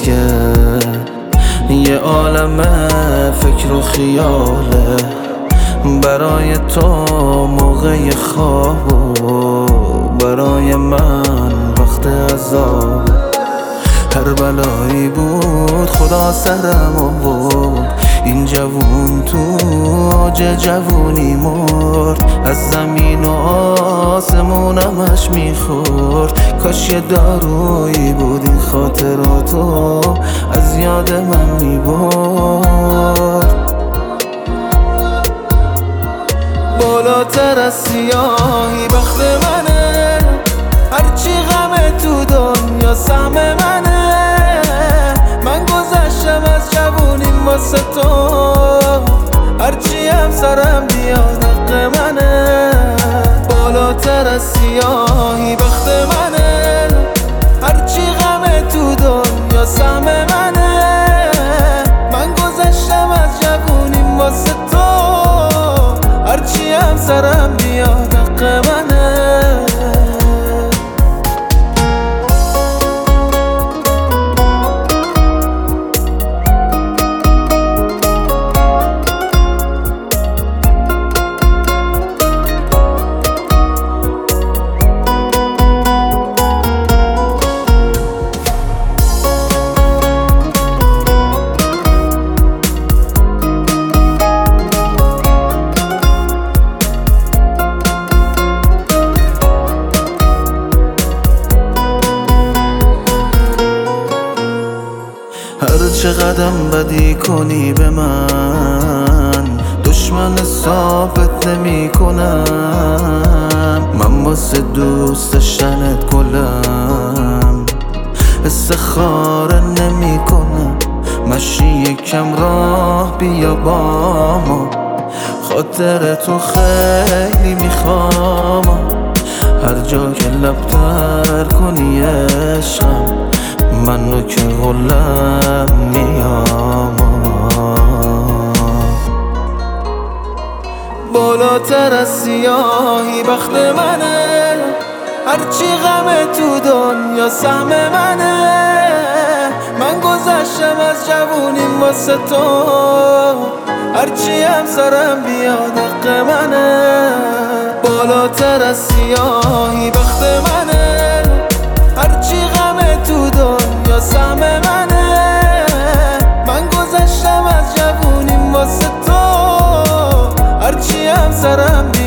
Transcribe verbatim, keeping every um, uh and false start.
دیگه یه عالم فکر و خیاله برای تو موقع خواب و برای من وقت عذاب. هر بلایی بود خدا سرم آورد، این جوون تو اوج جوونی مرد. از زمین و آسمونمش میخورد، کاش یه دارویی بود این خاطراتو از یاد من میبرد. بالاتر از سیاهی بخت منه، هرچی غم تو دنیا سهم منه. من گذشتم از جوونیم واسه تو، هرچی هم سرم بیاد حق منه. بالاتر از سیاهی بخت منه، هرچی غم تو دنیا سهم منه. من گذشتم از جوونیم واسه تو، هرچی هم سرم بیاد حق منه. هر چه قدم بدی کنی به من، دشمن ثابت نمی کنم. من واسه دوست داشتنت گلم، استخاره نمی کنم. مشی یکم راه بیا با ما، خاطر تو خیلی میخوام. هر جا که لب تر کنی عشقم، منو که غلم میام. بالاتر از سیاهی بخت منه، هرچی غم تو دنیا سهم منه. من گذشتم از جوونیم واسه تو، هرچی هم سرم بیاد حق منه. بالاتر از سیاهی بخت منه، هرچی غم تو دنیا سهم منه. من گذشتم از جوونیم واسه تو، هرچی هم سرم